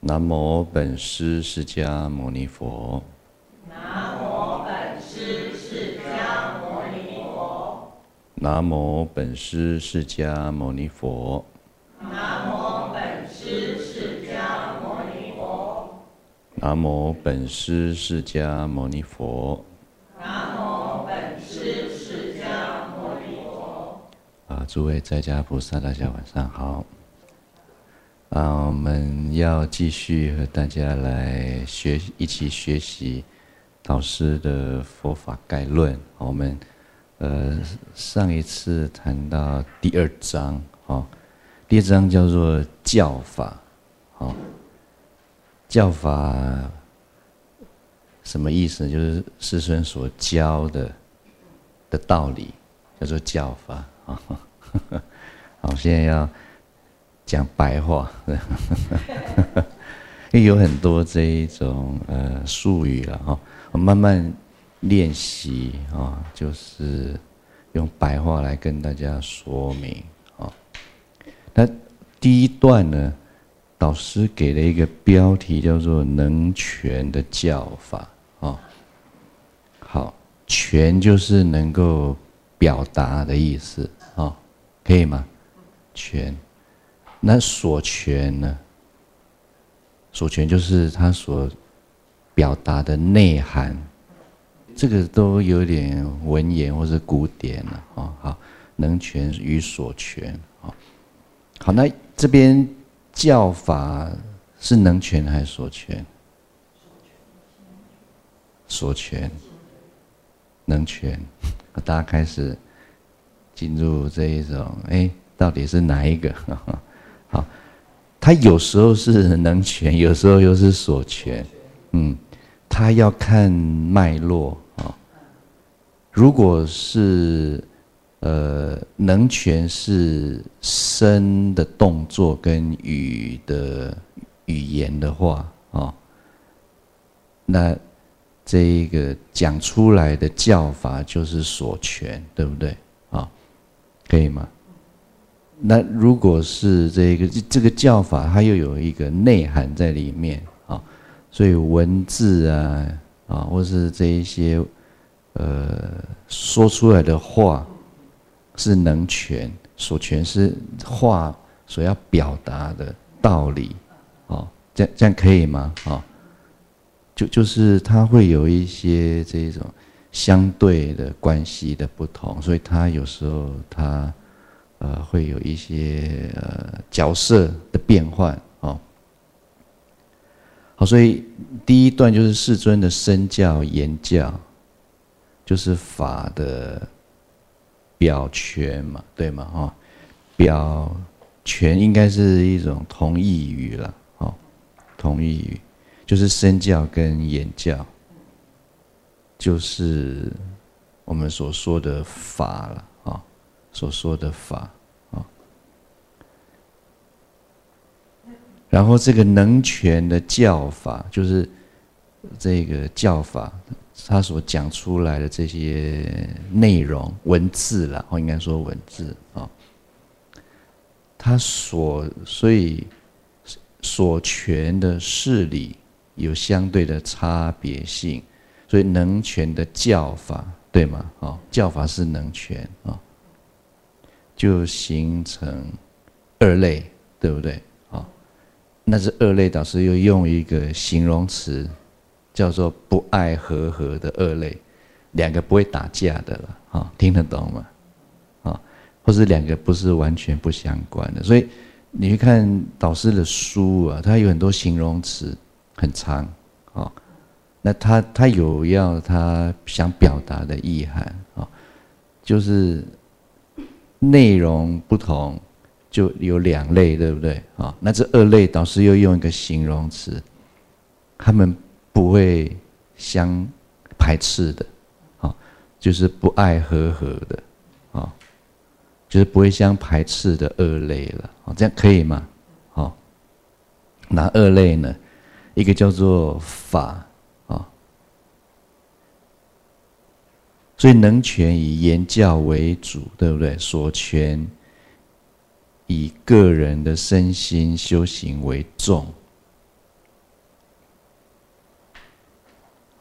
南无本师释迦牟尼佛。 南无本师释迦牟尼佛。 南无本师释迦牟尼佛。 南无本师释迦牟尼佛。 南无本师释迦牟尼佛。 南无本师释迦牟尼佛。 诸位在家菩萨，大家晚上好。我们要继续和大家来一起学习导师的佛法概论。我们上一次谈到第二章，第二章叫做教法。教法什么意思？就是世尊所教的道理，叫做教法。好，现在要讲白话，因为有很多这一种术语了我慢慢练习就是用白话来跟大家说明那第一段呢，导师给了一个标题叫做能全的教法好，全就是能够表达的意思可以吗？全。那所全呢？所全就是他所表达的内涵，这个都有点文言或是古典了好，能全与所全好，那这边教法是能全还是所全？所全，能全。大家开始进入这一种到底是哪一个？好，他有时候是能全，有时候又是所全。他要看脉络如果是能全是身的动作跟语言的话那这一个讲出来的教法就是所全，对不对可以吗？那如果是这个教法，它又有一个内涵在里面所以文字或是这一些说出来的话是能全，所全是话所要表达的道理这样可以吗？就是它会有一些这种相对的关系的不同，所以它有时候它会有一些角色的变换好，所以第一段就是世尊的身教言教，就是法的表全嘛，对吗？表全应该是一种同义语了同义语就是身教跟言教，就是我们所说的法了所说的法然后这个能全的教法，就是这个教法他所讲出来的这些内容文字啦应该说文字他所以所全的事理有相对的差别性，所以能全的教法对吗？教法是能全就形成二类，对不对？那这二类导师又用一个形容词叫做不爱和合的二类，两个不会打架的了听得懂吗？或是两个不是完全不相关的，所以你去看导师的书他有很多形容词很长那他有要他想表达的意涵就是内容不同就有两类，对不对那这二类导师又用一个形容词，他们不会相排斥的就是不爱和合的就是不会相排斥的二类了这样可以吗？哪二类呢？一个叫做法所以能全以言教为主，对不对？所全以个人的身心修行为重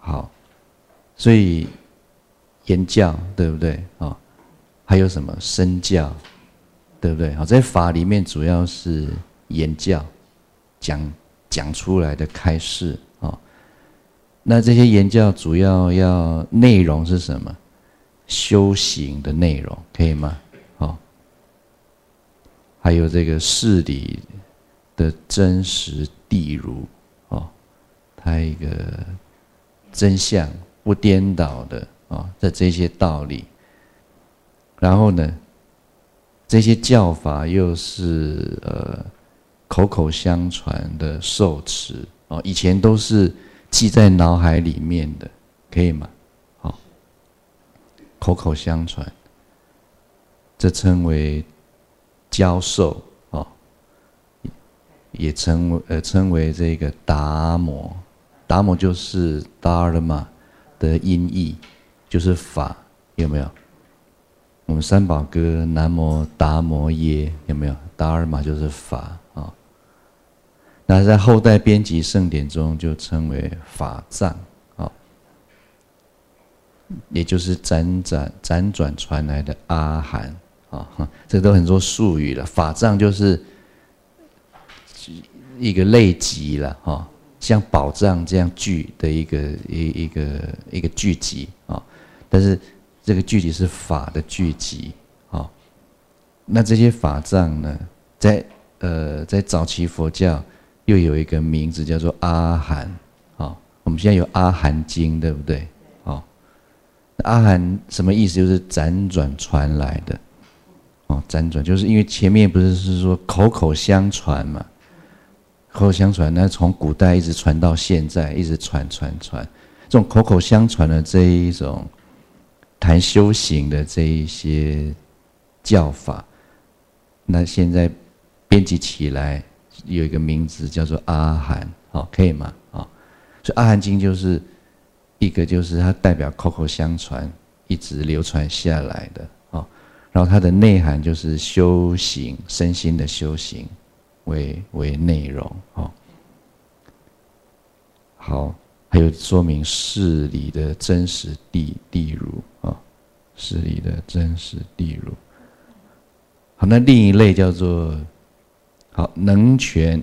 好，所以言教对不对？啊，还有什么身教，对不对？好，在法里面主要是言教，讲出来的开示啊。那这些言教主要内容是什么？修行的内容，可以吗？好，还有这个事理的真实谛如，哦，它一个真相不颠倒的的这些道理。然后呢，这些教法又是口口相传的受持以前都是记在脑海里面的，可以吗？好，口口相传，这称为教授也称为这个达摩。达摩就是 Dharma 的音译，就是法，有没有？我们三宝歌南无达摩耶，有没有？ Dharma 就是法那在后代编辑圣典中就称为法藏也就是辗转传来的阿含这都很多术语了。法藏就是一个类集了像宝藏这样聚的一个聚集但是这个聚集是法的聚集那这些法藏呢，在早期佛教又有一个名字叫做阿含我们现在有阿含经，对不对？阿含什么意思？就是辗转传来的辗转就是因为前面不是说口口相传嘛，口口相传，那从古代一直传到现在，一直传，这种口口相传的这一种谈修行的这一些教法，那现在编辑起来有一个名字叫做阿含可以吗？所以阿含经就是一个就是它代表口口相传，一直流传下来的然后它的内涵就是修行，身心的修行为内容好，还有说明事理的真实谛如事理的真实谛如。好，那另一类叫做能全。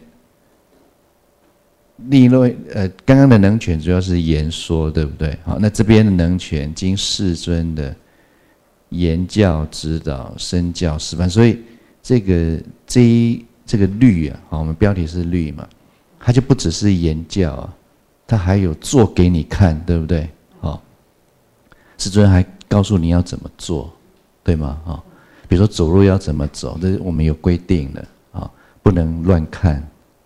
另一类刚刚的能全主要是言说，对不对？好，那这边的能全经世尊的言教指导，身教示范，所以这个律我们标题是律嘛，它就不只是言教它还有做给你看，对不对？世尊还告诉你要怎么做，对吗？比如说走路要怎么走，这我们有规定的不能乱看，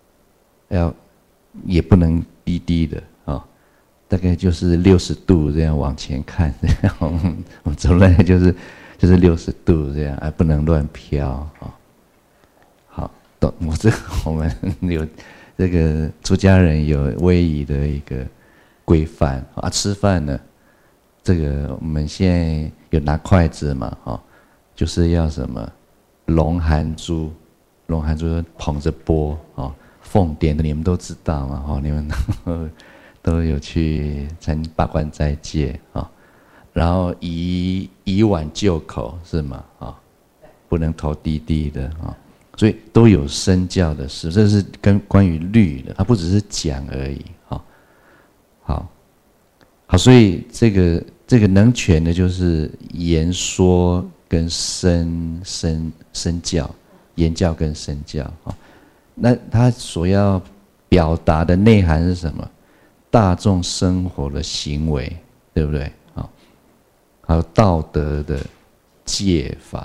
也不能低低的大概就是60度这样往前看，这样我们走路就是60度这样，不能乱飘好，我们有这个出家人有威仪的一个规范吃饭呢，这个我们现在有拿筷子嘛就是要什么龙含珠捧着钵奉典的你们都知道嘛你们都有去参八关斋戒然后以碗就口是吗不能头低低的所以都有身教的事，这是关于律的，它不只是讲而已好，所以这个能全的就是言说跟身教，言教跟身教那他所要表达的内涵是什么？大众生活的行为，对不对？还有道德的戒法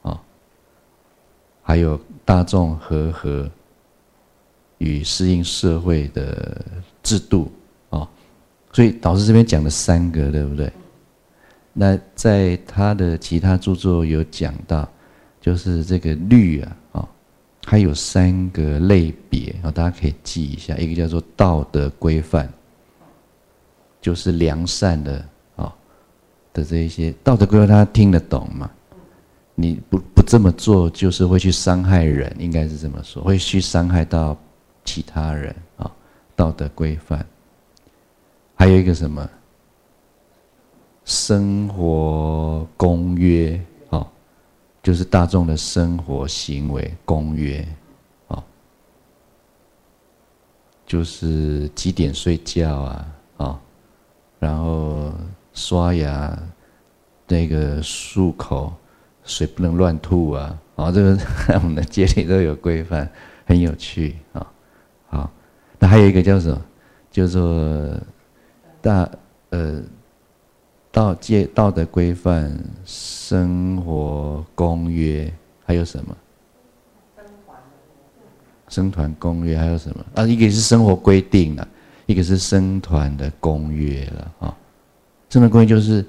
还有大众和与适应社会的制度所以导师这边讲了3个，对不对？那在他的其他著作有讲到，就是这个律它有3个类别大家可以记一下。一个叫做道德规范，就是良善的这一些道德规范，他听得懂吗？你不这么做，就是会去伤害人，应该是这么说，会去伤害到其他人道德规范。还有一个什么生活公约，就是大众的生活行为公约，就是几点睡觉啊，然后刷牙，那个漱口，水不能乱吐啊，这个我们的戒律都有规范，很有趣啊。好，那还有一个叫什么？叫做道德规范、生活公约，还有什么？生团公约还有什么？一个是生活规定了，一个是生团的公约了生团公约就是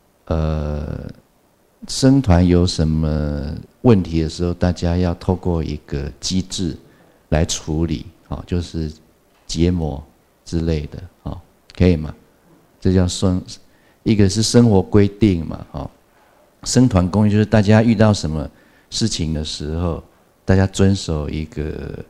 生团有什么问题的时候，大家要透过一个机制来处理就是结膜之类的可以吗？这叫一个是生活规定嘛生团公约就是大家遇到什么事情的时候，大家遵守一个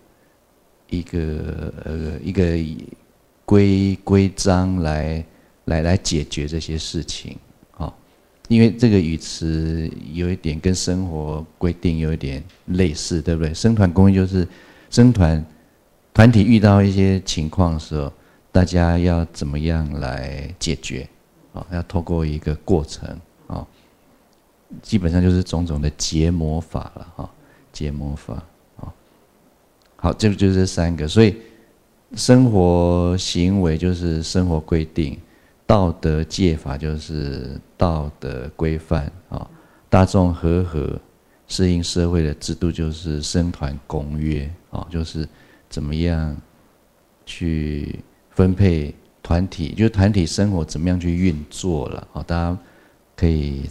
规章来解决这些事情因为这个语词有一点跟生活规定有一点类似，对不对？生团公约就是团体遇到一些情况的时候，大家要怎么样来解决要透过一个过程基本上就是种种的结魔法了结魔法好，这就是这三个。所以生活行为就是生活规定，道德戒法就是道德规范大众和合适应社会的制度就是生团公约就是怎么样去分配团体，就是团体生活怎么样去运作了大家可以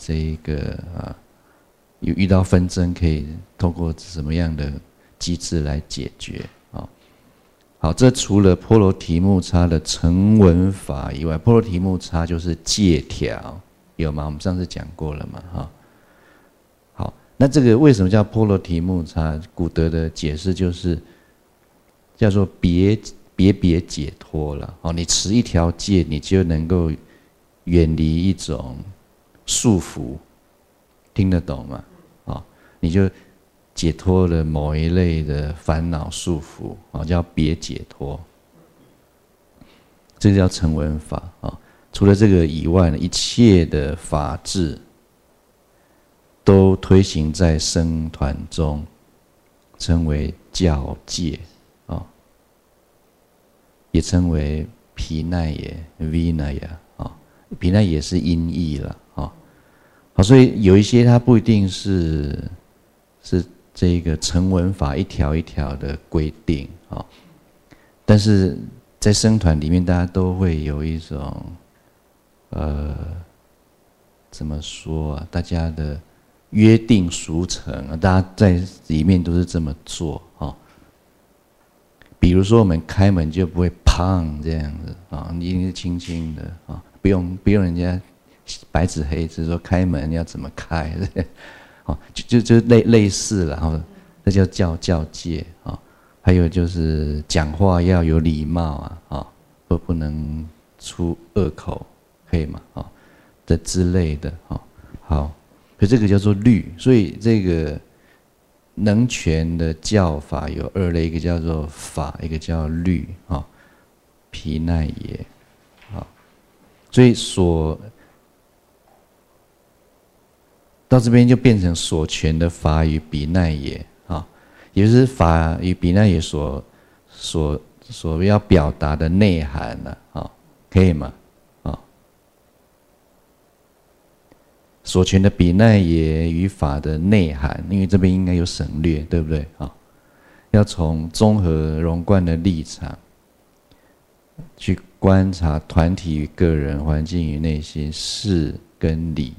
有遇到纷争，可以透过什么样的机制来解决好，这除了波罗提木叉的成文法以外，波罗提木叉就是戒条，有吗？我们上次讲过了嘛好，那这个为什么叫波罗提木叉？古德的解释就是叫做别解脱了你持一条戒，你就能够远离一种束缚，听得懂吗？你就解脱了某一类的烦恼束缚叫别解脱，这叫成文法除了这个以外呢，一切的法制都推行在僧团中，称为教戒也称为毗奈耶 Vinaya 毗奈也是音译了好，所以有一些它不一定是这个成文法一条一条的规定但是在僧团里面，大家都会有一种怎么说大家的约定俗成大家在里面都是这么做比如说我们开门就不会砰这样子你一定是轻轻的不用人家白纸黑字说开门要怎么开就类似了这叫教戒还有就是讲话要有礼貌不能出恶口，可以吗？的之类的好，所以这个叫做律。所以这个能权的教法有二类，一个叫做法，一个叫律毗奈耶所以到这边就变成所权的法与毗奈耶也就是法与毗奈耶所要表达的内涵了可以吗？所权的毗奈耶与法的内涵，因为这边应该有省略，对不对要从综合融贯的立场去观察团体与个人、环境与内心、事跟理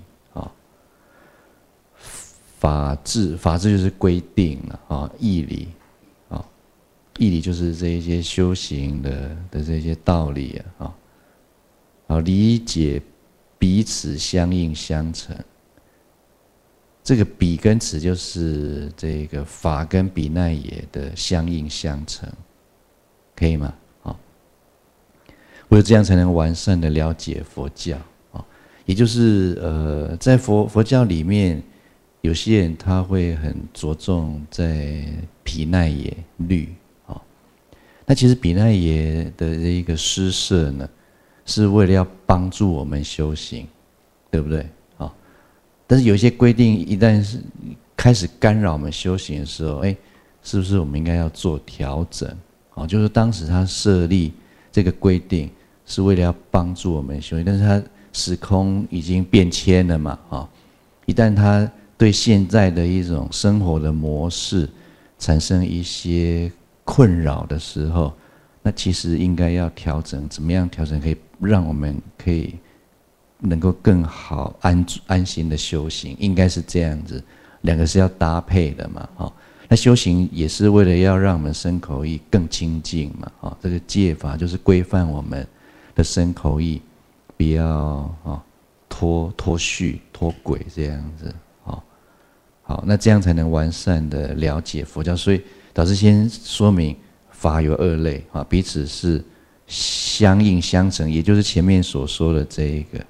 法治就是规定了义理义理就是这一些修行的这些道理理解彼此相应相成。这个彼跟此就是这个法跟毗奈耶的相应相成，可以吗？唯有这样才能完善的了解佛教也就是在佛教里面，有些人他会很着重在毗奈耶律啊。那其实毗奈耶的这一个施设呢，是为了要帮助我们修行，对不对啊？但是有一些规定，一旦是开始干扰我们修行的时候，是不是我们应该要做调整？啊，就是当时他设立这个规定，是为了要帮助我们修行，但是他时空已经变迁了嘛，啊，一旦他对现在的一种生活的模式产生一些困扰的时候，那其实应该要调整，怎么样调整可以让我们可以能够更好安心的修行，应该是这样子，两个是要搭配的嘛，哈。那修行也是为了要让我们身口意更清净嘛，哈。这个戒法就是规范我们的身口意，不要脱序脱轨这样子，好，那这样才能完善的了解佛教。所以导师先说明法有二类啊，彼此是相应相成，也就是前面所说的这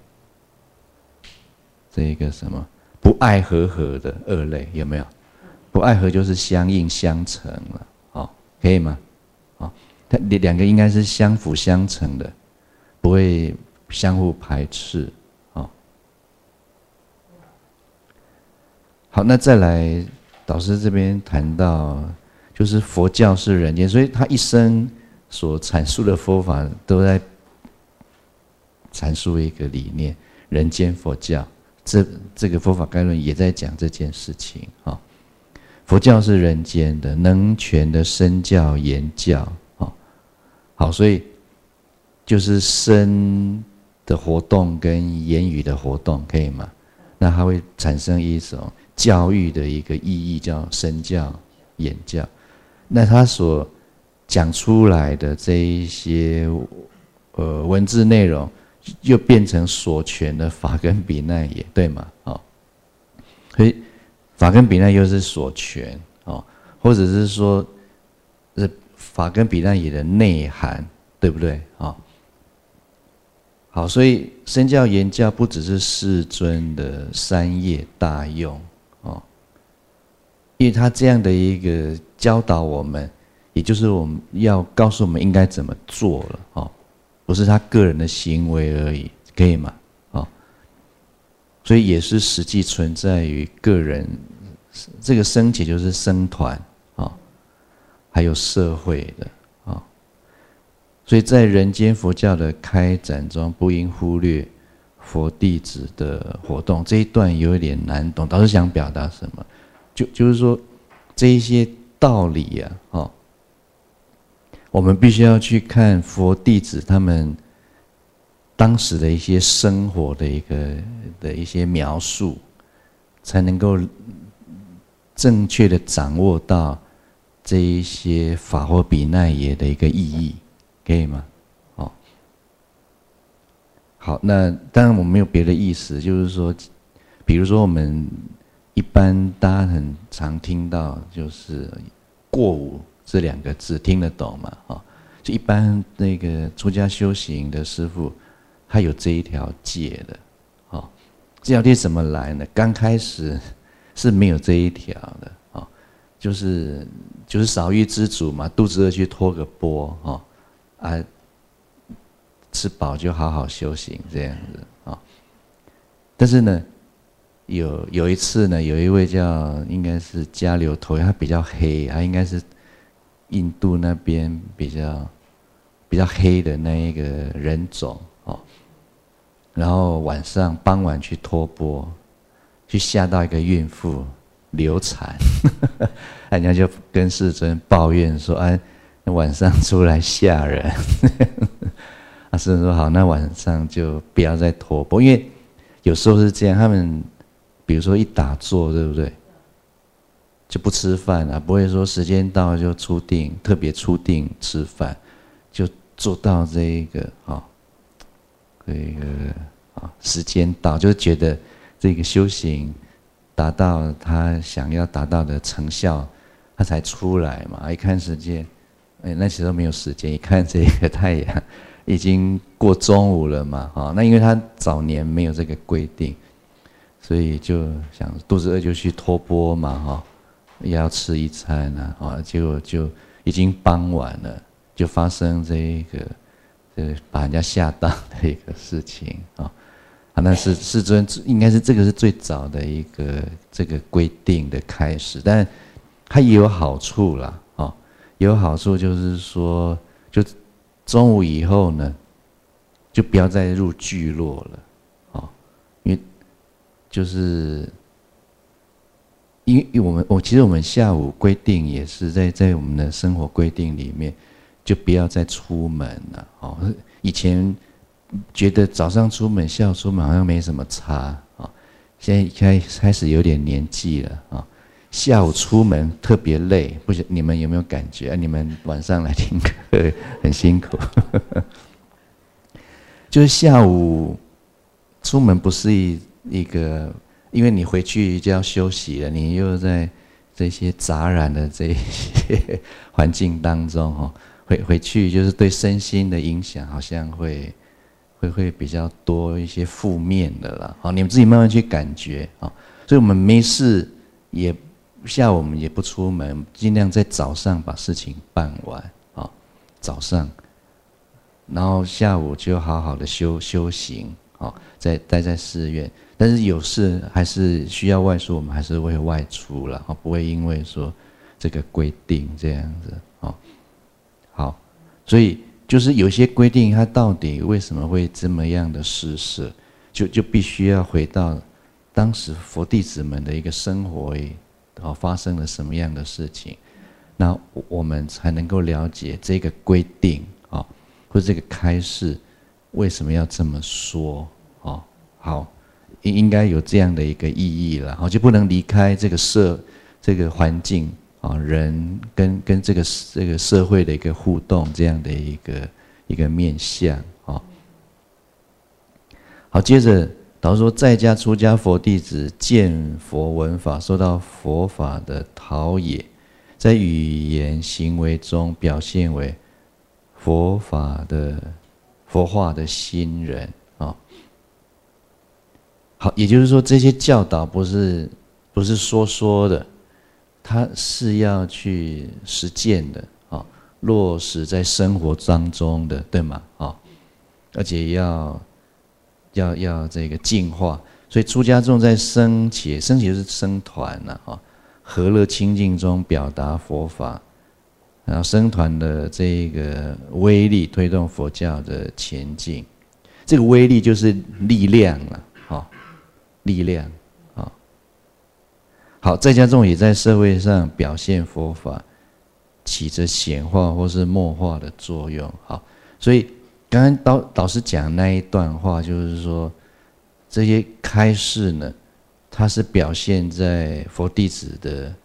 一个什么不爱合的二类，有没有？不爱合就是相应相成了，可以吗？它两个应该是相辅相成的，不会相互排斥。好，那再来，导师这边谈到，就是佛教是人间，所以他一生所阐述的佛法都在阐述一个理念，人间佛教。这个佛法概论也在讲这件事情啊。佛教是人间的，能全的身教言教，好，所以就是身的活动跟言语的活动，可以吗？那它会产生一种教育的一个意义，叫身教言教。那他所讲出来的这一些文字内容，又变成所全的法跟比奈耶，对吗？所以法跟比奈又是所全，或者是说法跟比奈耶的内涵，对不对？好，所以身教言教不只是世尊的三业大用，因为他这样的一个教导我们，也就是我们要告诉我们应该怎么做了，不是他个人的行为而已，可以吗？所以也是实际存在于个人，这个僧伽就是僧团，还有社会的，所以在人间佛教的开展中，不应忽略佛弟子的活动。这一段有一点难懂，导师想表达什么？就是说这一些道理啊，我们必须要去看佛弟子他们当时的一些生活的一些描述，才能够正确的掌握到这一些法或比奈耶的一个意义，可以吗？好，那当然我没有别的意思，就是说，比如说我们一般大家很常听到就是过午这两个字，听得懂吗？就一般那个出家修行的师父，他有这一条戒的，这条戒怎么来呢？刚开始是没有这一条的，就是少欲知足嘛，肚子饿去托个钵，吃饱就好好修行这样子，但是呢，有一次呢，有一位应该是迦留陀，他比较黑，他应该是印度那边比较黑的那一个人种，然后傍晚去托钵，去吓到一个孕妇流产，人家就跟世尊抱怨说：“晚上出来吓人。”世尊说：“好，那晚上就不要再托钵，因为有时候是这样，他们比如说一打坐，对不对？就不吃饭啊，不会说时间到就特别出定吃饭，就做到这个时间到，就觉得这个修行达到他想要达到的成效，他才出来嘛。一看时间，那时候没有时间，一看这个太阳已经过中午了嘛，哈，那因为他早年没有这个规定，所以就想肚子饿就去托钵嘛，哈，也要吃一餐啊，结果就已经傍晚了，就发生这个把人家吓到的一个事情啊。那是世尊应该是这个是最早的一个这个规定的开始，但它也有好处啦，啊，有好处就是说，就中午以后呢，就不要再入聚落了，啊，因为就是因为其实我们下午规定也是在我们的生活规定里面，就不要再出门了，哦，以前觉得早上出门、下午出门好像没什么差啊，现在开始有点年纪了啊，下午出门特别累，不晓你们有没有感觉啊？你们晚上来听课很辛苦，就是下午出门不是一个，因为你回去就要休息了，你又在这些杂染的这些环境当中哈，回去就是对身心的影响好像会比较多一些负面的啦，好，你们自己慢慢去感觉啊。所以我们没事下午我们也不出门，尽量在早上把事情办完啊，早上，然后下午就好好的修行啊，待在寺院。但是有事还是需要外出，我们还是会外出了，不会因为说这个规定这样子啊。好，所以就是有些规定，它到底为什么会这么样的施舍，就必须要回到当时佛弟子们的一个生活，发生了什么样的事情，那我们才能够了解这个规定啊，或者这个开示为什么要这么说啊？好，应该有这样的一个意义了，就不能离开这个环境。人跟这个社会的一个互动，这样的一个面向啊。好，接着导师说，在家出家佛弟子见佛闻法，受到佛法的陶冶，在语言行为中表现为佛法的佛化的新人啊。好，也就是说，这些教导不是说的。它是要去实践的啊，落实在生活当中的，对吗？啊，而且要这个净化，所以出家众在僧伽就是僧团呐，啊，和乐清净中表达佛法，然后僧团的这个威力推动佛教的前进，这个威力就是力量了，啊，力量。好，在家众也在社会上表现佛法，起着显化或是默化的作用。好，所以刚刚导师讲那一段话，就是说这些开示呢，它是表现在佛弟子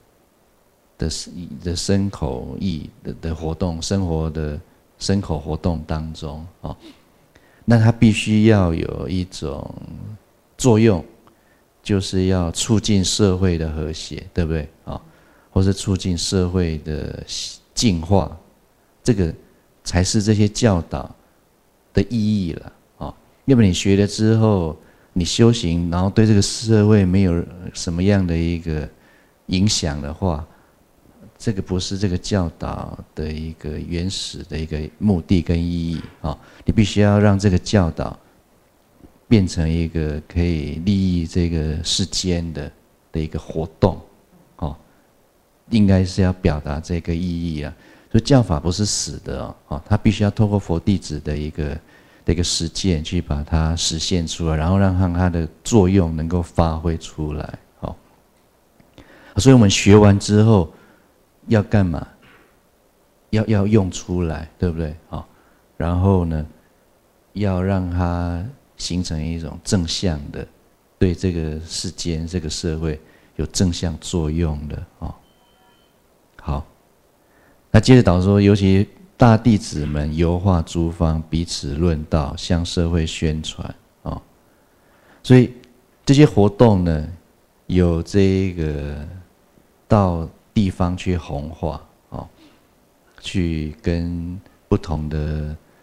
的身口意的活动，生活的身口活动当中啊，那它必须要有一种作用。就是要促进社会的和谐，对不对啊？或是促进社会的净化，这个才是这些教导的意义了啊！要不然你学了之后，你修行，然后对这个社会没有什么样的一个影响的话，这个不是这个教导的一个原始的一个目的跟意义啊！你必须要让这个教导变成一个可以利益这个世间的一个活动，哦，应该是要表达这个意义啊。所以教法不是死的哦，它必须要透过佛弟子的一个实践去把它实现出来，然后让它的作用能够发挥出来，哦。所以我们学完之后要干嘛？要用出来，对不对？哦，然后呢，要让它形成一种正向的，对这个世间、这个社会有正向作用的哦。好，那接着导说，尤其大弟子们游化诸方，彼此论道，向社会宣传哦。所以这些活动呢，有这个到地方去弘化哦，去跟不同的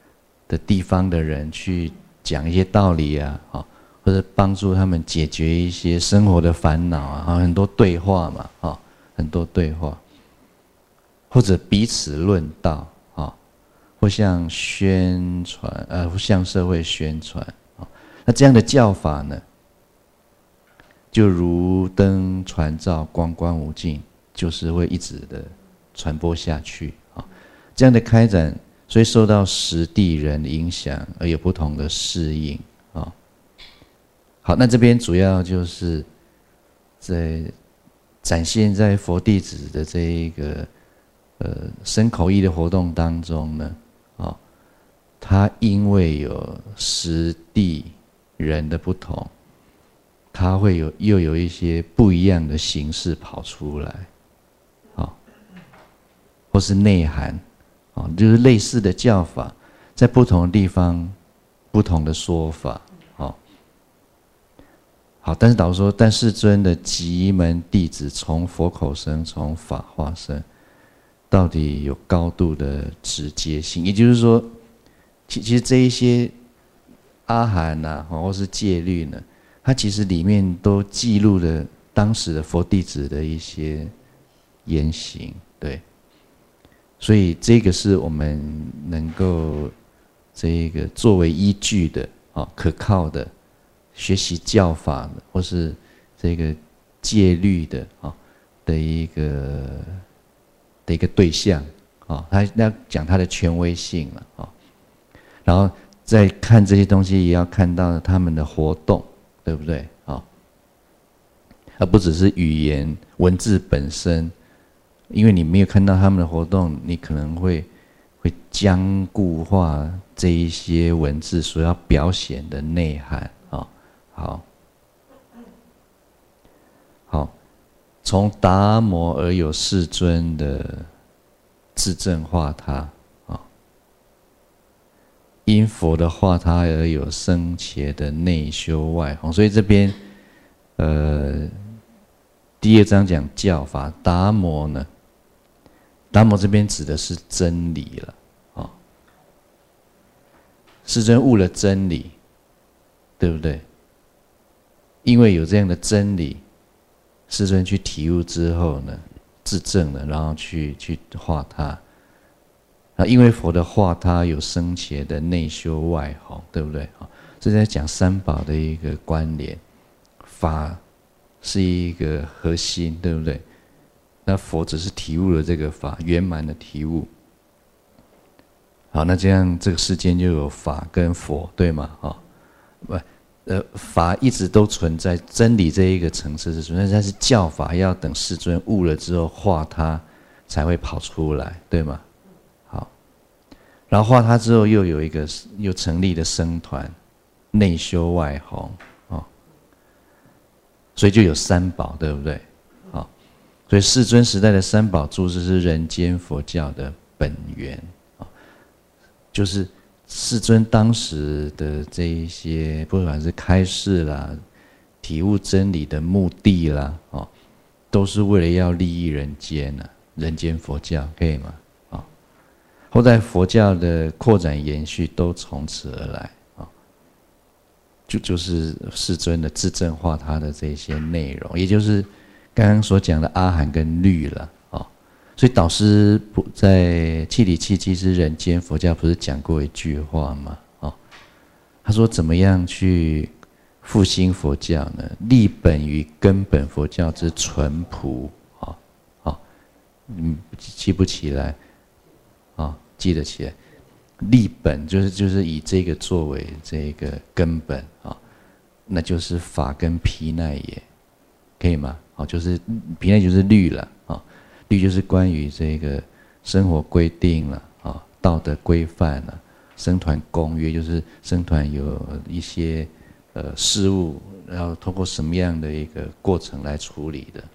的地方的人去讲一些道理啊，或者帮助他们解决一些生活的烦恼啊，很多对话嘛，很多对话，或者彼此论道啊，或向宣传或向社会宣传啊，那这样的教法呢，就如灯传照，光光无尽，就是会一直的传播下去啊。这样的开展，所以受到时地人影响而有不同的适应啊。好，那这边主要就是在展现在佛弟子的这一个身口意的活动当中呢，他因为有时地人的不同，他会又有一些不一样的形式跑出来，或是内涵，就是类似的教法，在不同的地方，不同的说法，好，但是导师说，但世尊的极门弟子从佛口生，从法化生，到底有高度的直接性，也就是说，其实这一些阿含呐，或是戒律呢，它其实里面都记录了当时的佛弟子的一些言行，对，所以这个是我们能够这个作为依据的可靠的学习教法的，或是这个戒律的的一个对象他要讲他的权威性了然后再看这些东西，也要看到他们的活动，对不对而不只是语言文字本身，因为你没有看到他们的活动，你可能会僵固化这一些文字所要表现的内涵好，从达摩而有世尊的自证化他因佛的化他而有僧伽的内修外弘，所以这边第二章讲教法，达摩呢，达摩这边指的是真理了世尊悟了真理，对不对？因为有这样的真理，世尊去体悟之后呢，自证了，然后去化他。因为佛的化他有僧伽的内修外弘，对不对？这在讲三宝的一个关联，法是一个核心，对不对？那佛只是体悟了这个法，圆满的体悟。好，那这样这个世间就有法跟佛，对吗？法一直都存在，真理这一个层次是存在，但是教法要等世尊悟了之后化他才会跑出来，对吗？好，然后化他之后又成立了僧团，内修外弘所以就有三宝，对不对？所以世尊时代的三宝住持是人间佛教的本源就是世尊当时的这一些，不管是开示啦、体悟真理的目的啦，都是为了要利益人间人间佛教，可以吗？后代佛教的扩展延续都从此而来就是世尊的自证化他的这些内容，也就是刚刚所讲的阿含跟律了所以导师在契理契机之人间佛教不是讲过一句话吗？他说怎么样去复兴佛教呢？立本于根本佛教之淳朴记不起来记得起来。立本就是以这个作为这个根本那就是法跟毗奈耶，可以吗？就是毗奈就是律了律就是关于这个生活规定了道德规范了，僧团公约就是僧团有一些事务，然后通过什么样的一个过程来处理的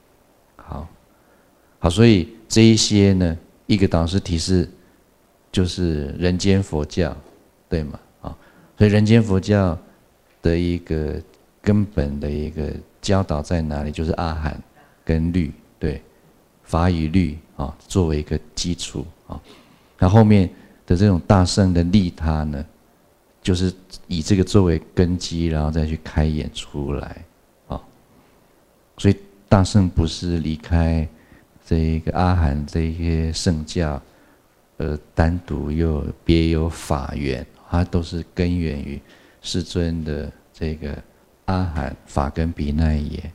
好，所以这一些呢，一个导师提示就是人间佛教，对吗？所以人间佛教的一个根本的一个教导在哪里？就是阿含跟律，对，法与律作为一个基础那后面的这种大乘的利他呢，就是以这个作为根基，然后再去开演出来，所以大乘不是离开这一个阿含这一些圣教，单独又别有法源，它都是根源于世尊的这个阿含法根毗奈耶。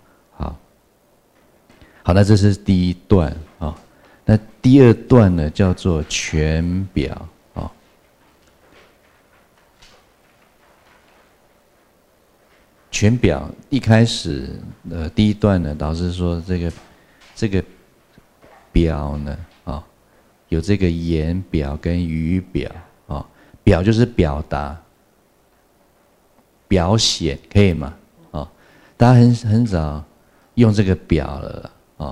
好，那这是第一段啊。那第二段呢，叫做全表啊。全表一开始第一段呢，导师说这个表呢有这个言表跟语表啊。表就是表达、表显，可以吗？大家很少用这个表了。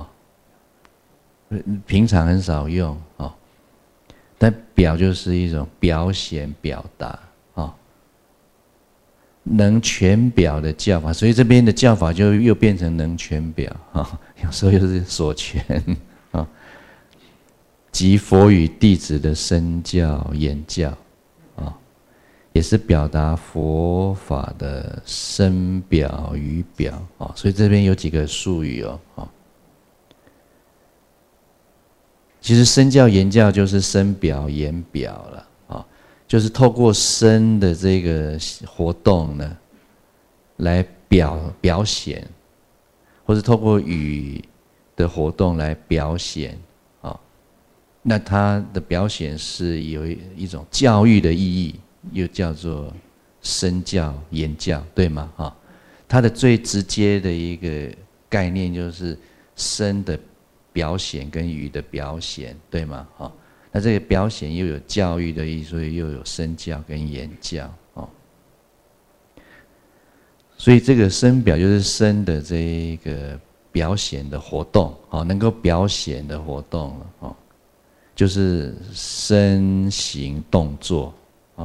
平常很少用但表就是一种表显表达能全表的教法，所以这边的教法就又变成能全表有时候又是所全即佛与弟子的身教言教也是表达佛法的身表语表所以这边有几个术语其实身教言教就是身表言表了就是透过身的这个活动呢，来表显，或是透过语的活动来表显那它的表显是有一种教育的意义，又叫做身教言教，对吗？它的最直接的一个概念就是身的表显跟语的表显，对吗？那这个表显又有教育的意义，所以又有身教跟言教所以这个身表就是身的这一个表显的活动能够表显的活动就是身形动作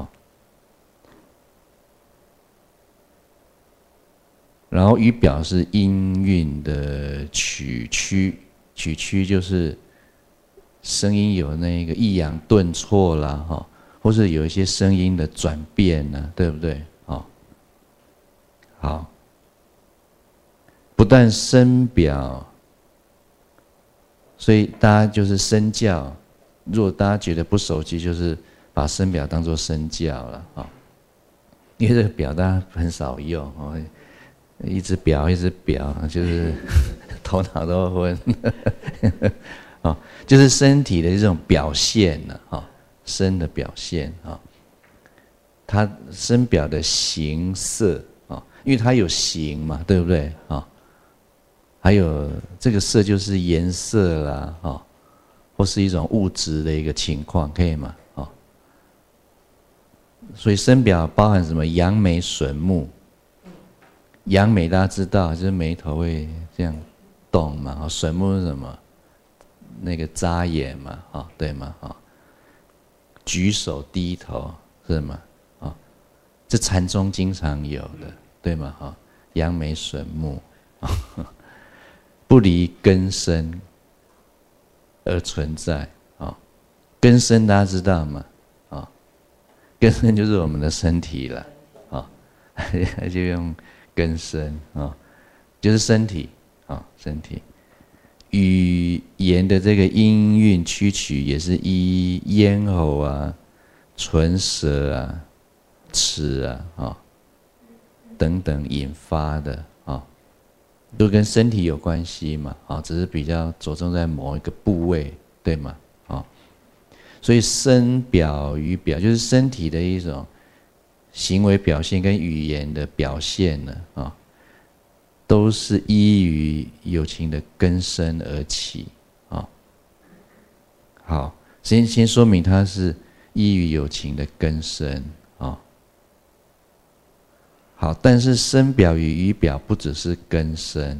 然后语表是音韵的曲曲。曲曲就是声音有那个抑扬顿挫啦，或是有一些声音的转变呢，对不对？好，不但身表，所以大家就是身教。如果大家觉得不熟悉，就是把身表当作身教了因为这个表大家很少用一直表，就是头脑都昏就是身体的这种表现身的表现它身表的形色因为它有形嘛，对不对还有这个色就是颜色啦或是一种物质的一个情况，可以吗？所以身表包含什么？扬眉损目。扬眉大家知道，就是眉头会这样动嘛。损目是什么？那个眨眼嘛，对吗？举手低头是什么？这禅宗经常有的，对吗？扬眉损目，不离根身而存在。根身大家知道吗？根身就是我们的身体了，就用根身就是身体身体。语言的这个音韵曲曲也是依咽喉唇舌齿等等引发的都跟身体有关系嘛只是比较着重在某一个部位，对吗？所以身表语表就是身体的一种行为表现跟语言的表现呢都是依于有情的根身而起好，先说明它是依于有情的根身好，但是身表与语表不只是根身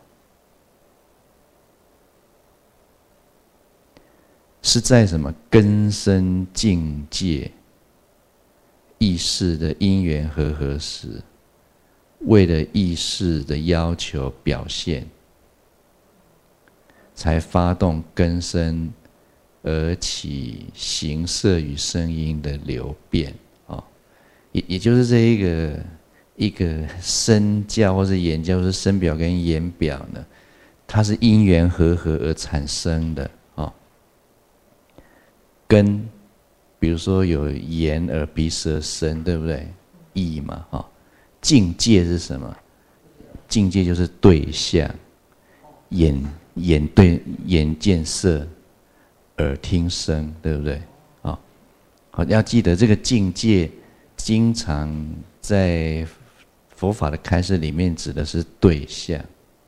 是在什么根身境界意识的因缘和合时，为了意识的要求表现，才发动根身而起形色与声音的流变啊，也就是这一个身教或是言教，或是身表跟言表呢，它是因缘和合而产生的啊。跟比如说有眼耳鼻舌身，对不对？意嘛啊，境界是什么？境界就是对象，眼见色，耳听声，对不对？啊，好，要记得这个境界，经常在佛法的开示里面指的是对象，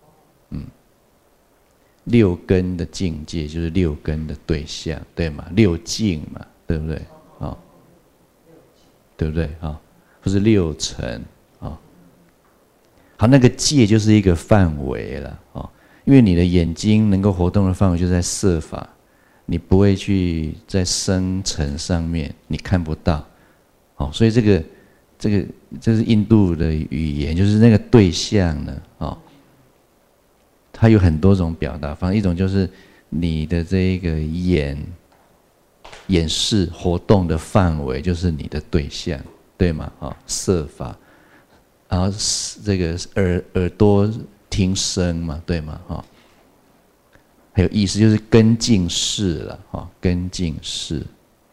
六根的境界就是六根的对象，对吗？六境嘛，对不对？啊，对不对？啊，不是六尘啊。好，那个界就是一个范围了啊，因为你的眼睛能够活动的范围就在色法，你不会去在声尘上面，你看不到。哦，所以这是印度的语言，就是那个对象呢，哦，它有很多种表达方式，一种就是你的这个眼视活动的范围就是你的对象，对吗？啊，色法，然后这个耳朵听声嘛，对吗？啊，还有意思就是根境识了，哈，根境识。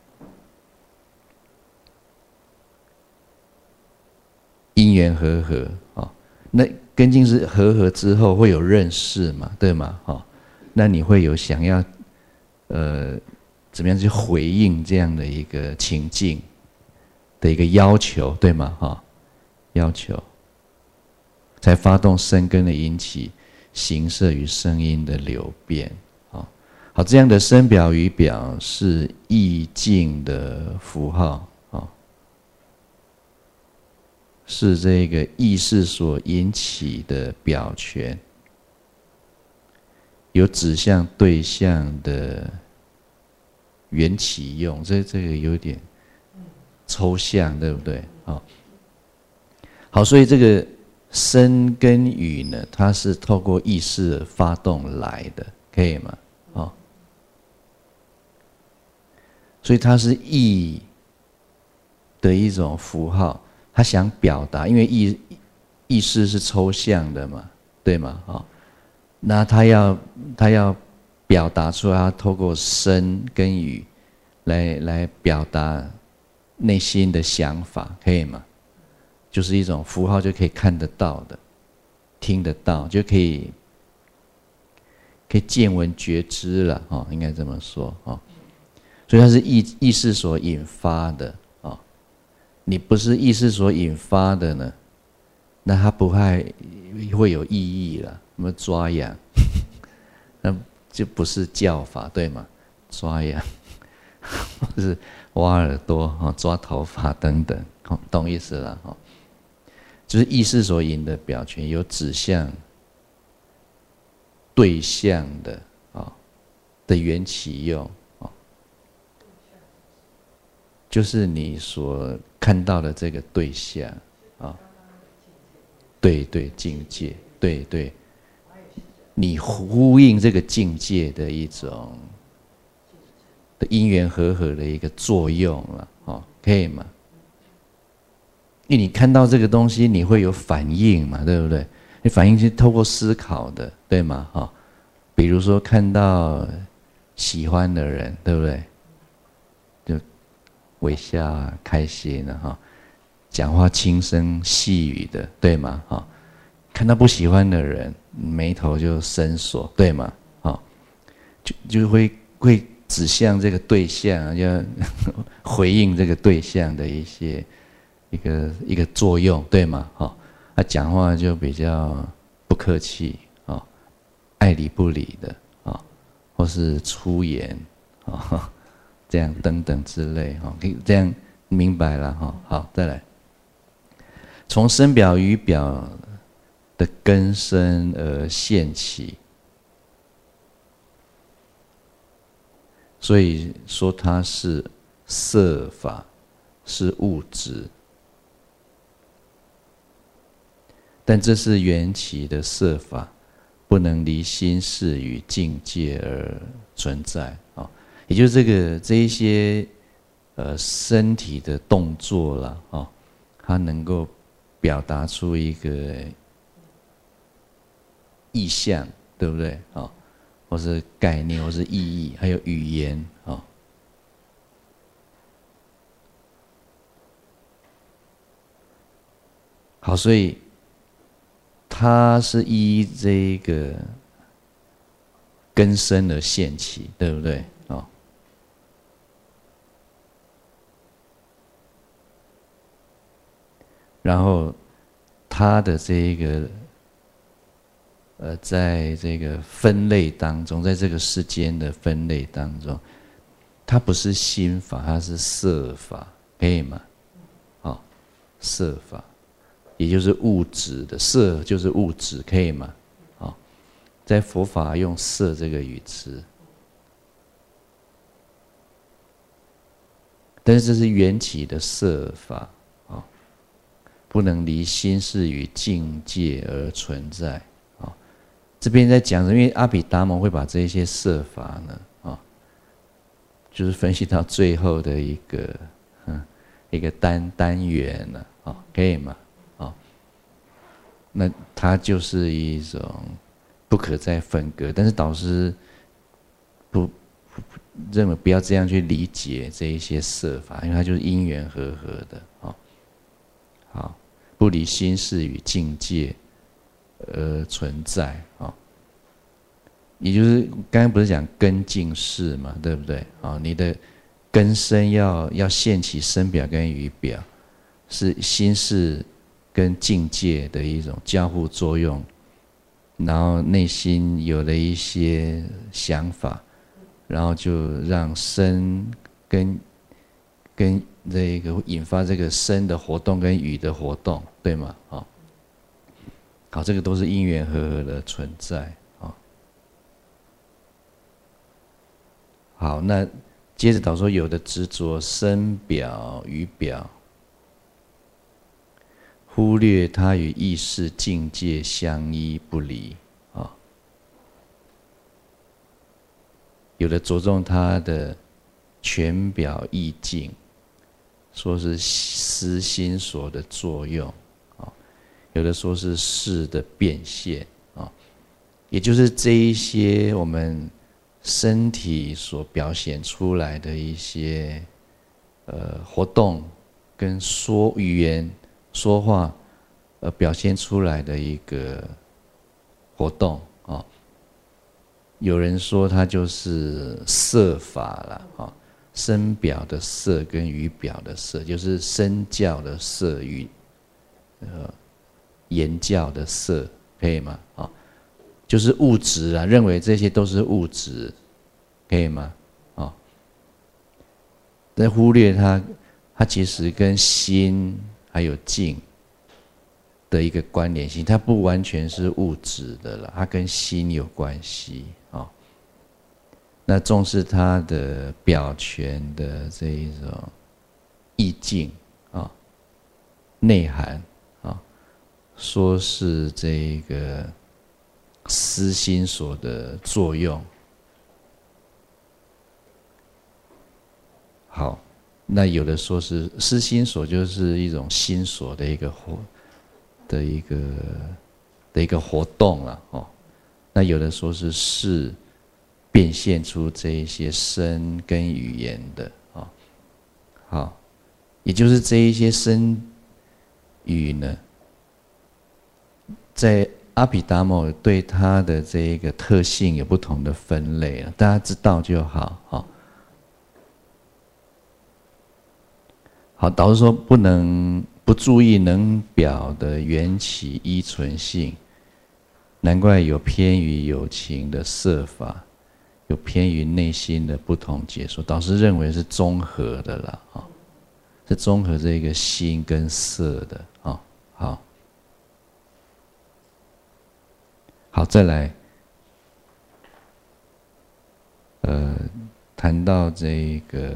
因缘和合啊，那根境是和合之后会有认识嘛，对吗？哈，那你会有想要怎么样去回应这样的一个情境的一个要求，对吗？哈，要求才发动身根的引起形色与声音的流变啊。好，这样的身表语表是意境的符号。是这个意识所引起的表权，有指向对象的缘起用，这个有点抽象，对不对？好，所以这个身跟语呢，它是透过意识发动来的，可以吗？所以它是意的一种符号。他想表达，因为意识是抽象的嘛，对吗？那他要表达出来，他透过身跟语来表达内心的想法，可以吗？就是一种符号就可以看得到的，听得到，就可以见闻觉知了，应该这么说，所以它是意识所引发的。你不是意识所引发的呢，那它不会有意义了。什么抓痒，那就不是教法，对吗？抓痒，或是挖耳朵、抓头发等等，懂意思了？就是意识所引的表权，有指向对象的缘起用，就是你所看到的这个对象啊，对，境界，对，你呼应这个境界的一种的因缘和合的一个作用了，可以吗？因为你看到这个东西，你会有反应嘛，对不对？你反应是透过思考的，对吗？比如说看到喜欢的人，对不对？微笑开心的讲话轻声细语的，对吗？看到不喜欢的人，眉头就深锁，对吗？就会指向这个对象，要回应这个对象的一个作用，对吗？他讲话就比较不客气爱理不理的或是粗言这样等等之类可以这样明白了好，再来，从身表语表的根生而现起，所以说它是色法，是物质，但这是缘起的色法，不能离心识与境界而存在也就是这一些身体的动作啦，哦，它能够表达出一个意象，对不对？哦，或是概念，或是意义，还有语言，哦。好，所以它是依这个根深而现起，对不对？哦，然后它的这个在这个分类当中，在这个世间的分类当中，它不是心法，它是色法，可以吗？哦，色法。也就是物质的色，就是物质，可以吗？哦，在佛法用色这个语词，但是这是缘起的色法，哦，不能离心事与境界而存在。哦，这边在讲，因为阿毗达摩会把这些色法呢，哦，就是分析到最后的一个单元了，哦，可以吗？那它就是一种不可再分割，但是导师不认为不要这样去理解这一些色法，因为它就是因缘和合的，哦，好，不离心事与境界而存在，哦，也就是刚刚不是讲根境事嘛，对不对？哦，你的根身要现起身表跟语表，是心事跟境界的一种交互作用，然后内心有了一些想法，然后就让身跟这个引发这个身的活动跟语的活动，对吗？好，好，这个都是因缘和合的存在。好，那接着导说，有的执着身表语表，忽略它与意识境界相依不离啊。有的着重它的全表意境，说是思心所的作用啊；有的说是事的变现啊，也就是这一些我们身体所表现出来的一些活动跟语言说话表现出来的一个活动啊。有人说它就是色法啦，啊，身表的色跟语表的色，就是身教的色与言教的色，可以吗？啊，就是物质啊，认为这些都是物质，可以吗？啊，但忽略它其实跟心还有境的一个关联性，它不完全是物质的了，它跟心有关系啊。那重视它的表权的这一种意境啊、内涵啊，说是这个思心所的作用。好，那有的说是思心所，就是一种心所的一个活动了哦。那有的说是事变现出这一些声跟语言的啊，好，也就是这一些声语呢，在阿毗达摩对它的这一个特性有不同的分类了，大家知道就好哈。好，导师说不注意能表的缘起依存性，难怪有偏于有情的色法，有偏于内心的不同解说。导师认为是综合的啦，啊，是综合这个心跟色的啊。好，好，再来，谈到这个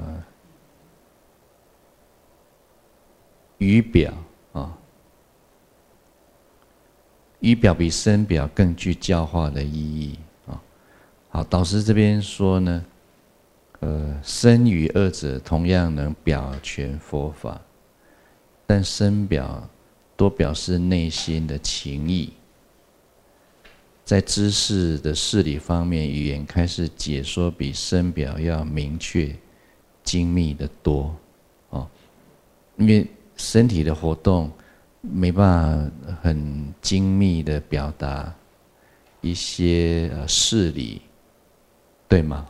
语表啊，语表比身表更具教化的意义啊。好，导师这边说呢， 身语二者同样能表全佛法，但身表多表示内心的情意。在知识的事理方面，语言开始解说比身表要明确、精密得多。因为身体的活动没办法很精密的表达一些事理，对吗？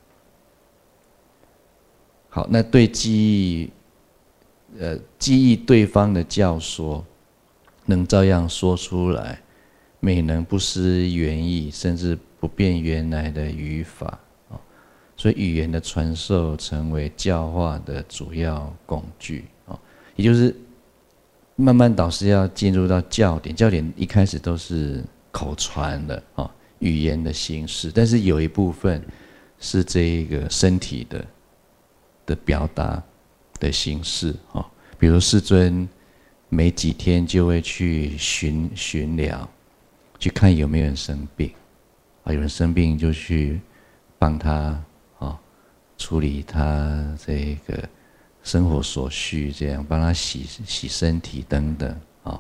好，那对记忆对方的教说，能照样说出来。美能不失原意，甚至不变原来的语法，所以语言的传授成为教化的主要工具，也就是慢慢导师要进入到教典，教典一开始都是口传的语言的形式，但是有一部分是这一个身体的表达的形式，比如世尊每几天就会去巡疗。去看有没有人生病，有人生病就去帮他处理他这个生活所需，这样帮他洗身体等等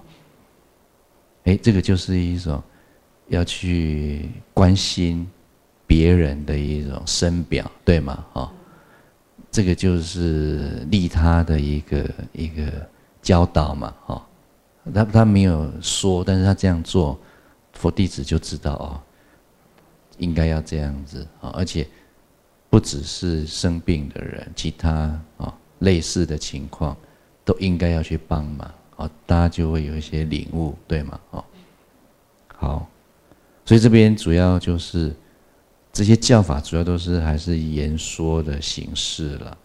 这个就是一种要去关心别人的一种身表，对吗？这个就是利他的一个教导嘛他没有说，但是他这样做。佛弟子就知道应该要这样子而且不只是生病的人，其他类似的情况都应该要去帮忙大家就会有一些领悟，对吗？好，所以这边主要就是这些教法，主要都是还是言说的形式了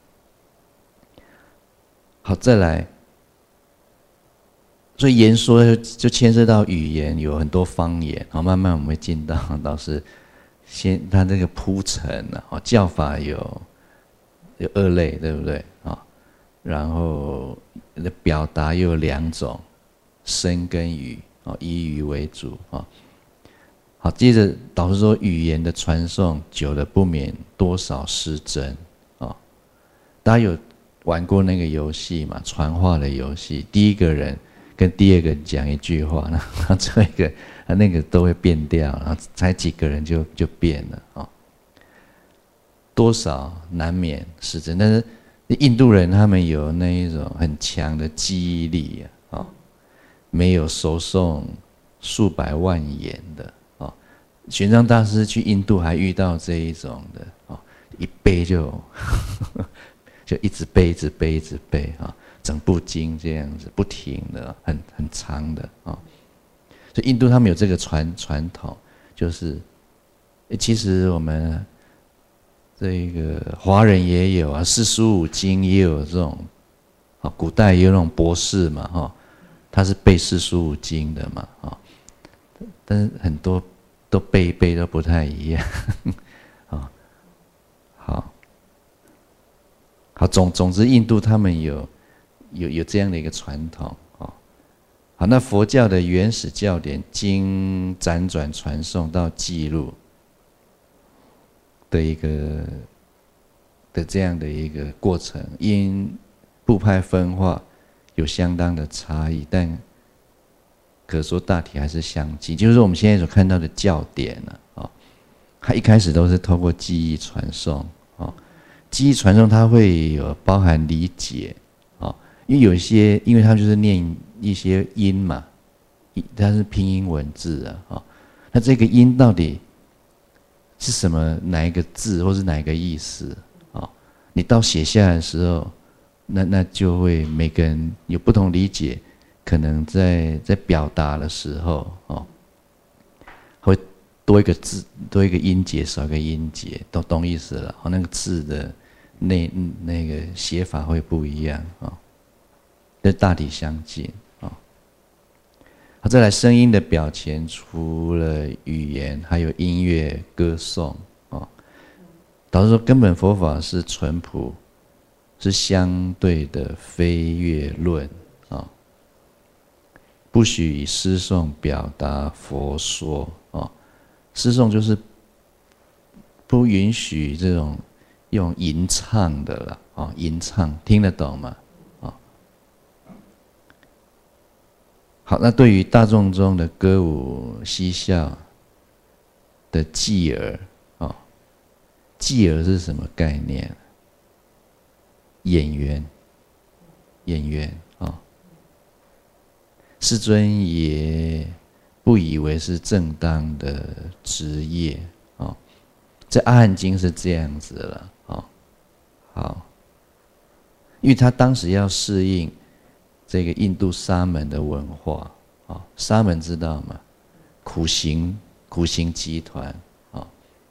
好，再来。所以言说就牵涉到语言，有很多方言慢慢我们会进到导师他这个铺陈教法有二类，对不对然后表达又有两种，身跟语以语为主好，接着导师说语言的传送久了不免多少失真大家有玩过那个游戏嘛？传话的游戏，第一个人跟第二个讲一句话，然后最后一个那个都会变掉，然后才几个人就变了多少难免失真，但是印度人他们有那一种很强的记忆力没有熟诵数百万言的玄奘大师去印度还遇到这一种的一背就一直背一直背一直背整部经这样子不停的很长的所以印度他们有这个传统，就是其实我们这个华人也有45经也有这种古代也有那种博士嘛他是背45经的嘛但是很多都背一背都不太一样好，总之印度他们有这样的一个传统好，那佛教的原始教典经辗转传送到记录的这样的一个过程，因部派分化有相当的差异，但可说大体还是相近。就是说我们现在所看到的教典它一开始都是透过记忆传送记忆传送它会有包含理解因为有一些，因为它就是念一些音嘛，它是拼音文字那这个音到底是什么？哪一个字，或是哪一个意思你到写下来的时候，那就会每个人有不同理解，可能在表达的时候会多一个字，多一个音节，少一个音节，懂意思了那个字的那个写法会不一样但大体相近好，再来声音的表现，除了语言，还有音乐、歌颂导致说根本佛法是淳朴，是相对的飞跃论不许以诗颂表达佛说诗颂就是不允许这种用吟唱的了啊，吟唱听得懂吗？啊，好，那对于大众中的歌舞嬉笑的继儿啊，继儿是什么概念？演员，演员啊，世尊也不以为是正当的职业啊。这《阿含经》是这样子了啊，好，因为他当时要适应这个印度沙门的文化啊，沙门知道吗？苦行集团啊，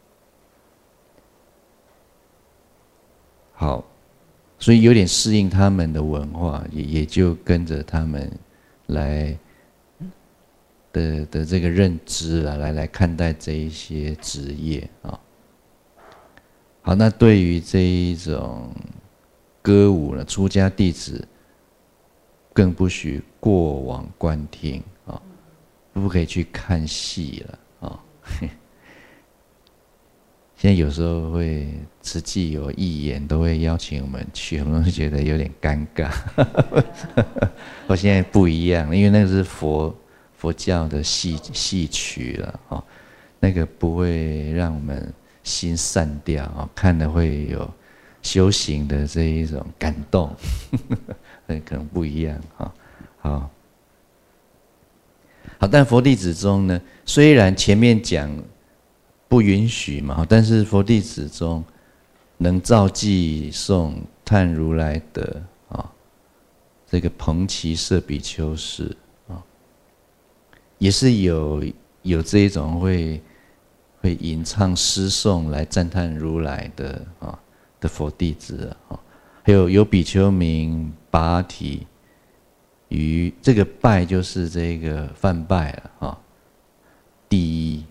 好。所以有点适应他们的文化，也就跟着他们来的这个认知啊，来看待这一些职业啊。好，那对于这一种歌舞呢，出家弟子更不许过往观听啊，不可以去看戏了啊。现在有时候会慈济有义演，都会邀请我们去，我们会觉得有点尴尬。我现在不一样，因为那个是佛教的戏曲了啊，那个不会让我们心散掉啊，看了会有修行的这一种感动，可能不一样啊。好，但佛弟子中呢，虽然前面讲不允许嘛，但是佛弟子中能照记诵叹如来的啊，这个彭奇舍比丘士啊，也是有这一种会吟唱诗颂来赞叹如来的啊的佛弟子啊，还有比丘名拔提，于这个拜就是这个梵拜了啊，第一。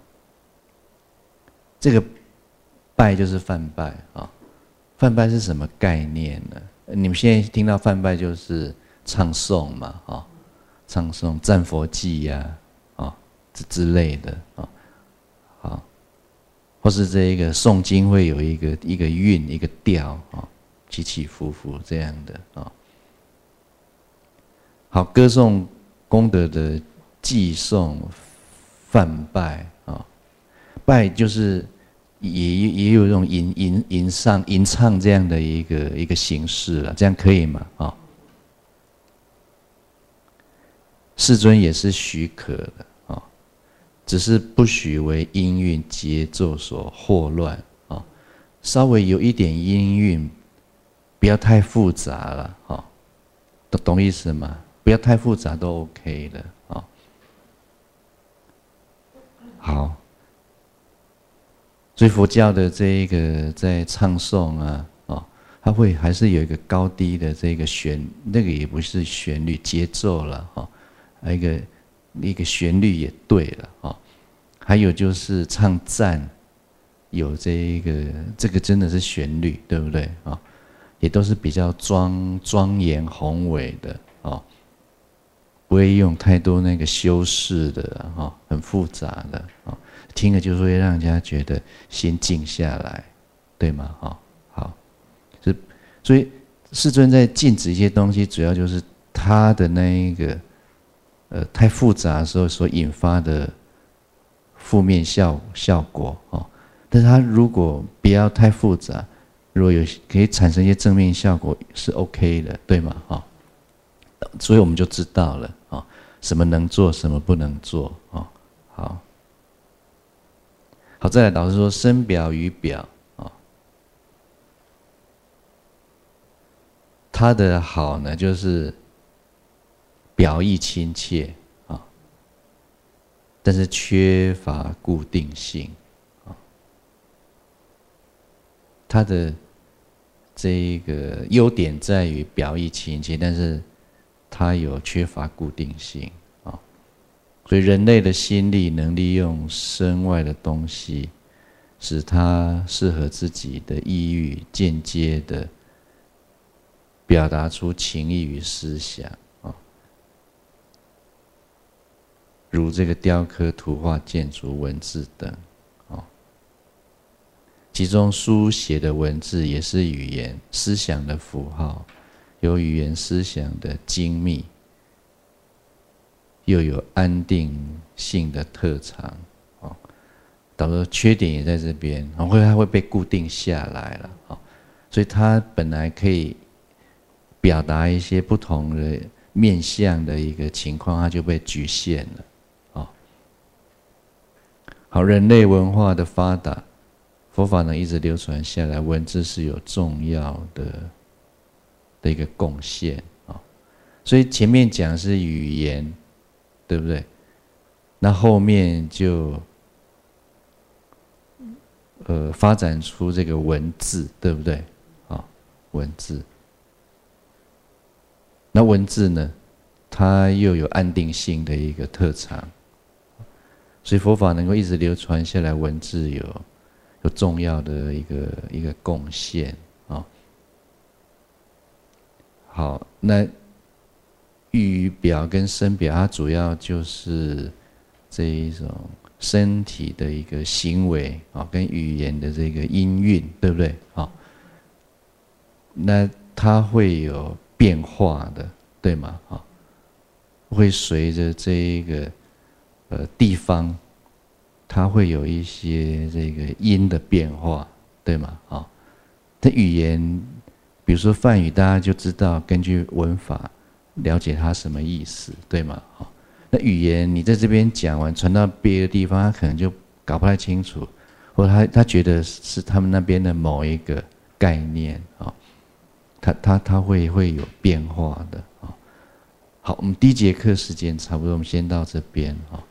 这个拜就是梵拜啊，梵拜是什么概念呢？你们现在听到梵拜就是唱诵嘛，啊，唱诵赞佛偈呀，啊，之类的啊，好，或是这一个诵经会有一个韵一个调啊，起起伏伏这样的啊。好，歌颂功德的偈诵梵拜啊。拜就是也有这种吟唱这样的一个形式了，这样可以吗？啊，世尊也是许可的啊，只是不许为音韵节奏所惑乱啊，稍微有一点音韵，不要太复杂了啊，懂意思吗？不要太复杂都 OK 的啊。好。所以佛教的这一个在唱诵啊，它会还是有一个高低的这个那个也不是旋律节奏了哈，还有一个旋律也对了哈，还有就是唱赞，有这个真的是旋律，对不对啊？也都是比较庄严宏伟的啊，不会用太多那个修饰的哈，很复杂的啊。听了就会让人家觉得心静下来，对吗？好，所以世尊在禁止一些东西，主要就是他的那一个太复杂的时候所引发的负面效果哦。但是他如果不要太复杂，如果可以产生一些正面效果是 OK 的，对吗？所以我们就知道了啊，什么能做，什么不能做啊。好，再来，导师说身表语表啊，它的好呢，就是表意亲切啊，但是缺乏固定性啊。它的这一个优点在于表意亲切，但是它有缺乏固定性。所以人类的心力能利用身外的东西，使它适合自己的意欲，间接的表达出情意与思想啊，如这个雕刻、图画、建筑、文字等啊。其其中书写的文字也是语言思想的符号，有语言思想的精密，又有安定性的特长，导致缺点也在这边，它会被固定下来了，所以它本来可以表达一些不同的面向的一个情况，它就被局限了，好，人类文化的发达，佛法能一直流传下来，文字是有重要的一个贡献啊。所以前面讲是语言，对不对？那后面就发展出这个文字，对不对？文字。那文字呢，它又有安定性的一个特长，所以佛法能够一直流传下来，文字有重要的一个贡献啊。好，那语表跟声表，它主要就是这一种身体的一个行为啊，跟语言的这个音韵，对不对？那它会有变化的，对吗？会随着这一个地方，它会有一些这个音的变化，对吗？这语言，比如说梵语，大家就知道根据文法了解它什么意思，对吗？那语言你在这边讲完，传到别的地方，他可能就搞不太清楚，或者他觉得是他们那边的某一个概念啊，它会有变化的啊。好，我们第一节课时间差不多，我们先到这边啊。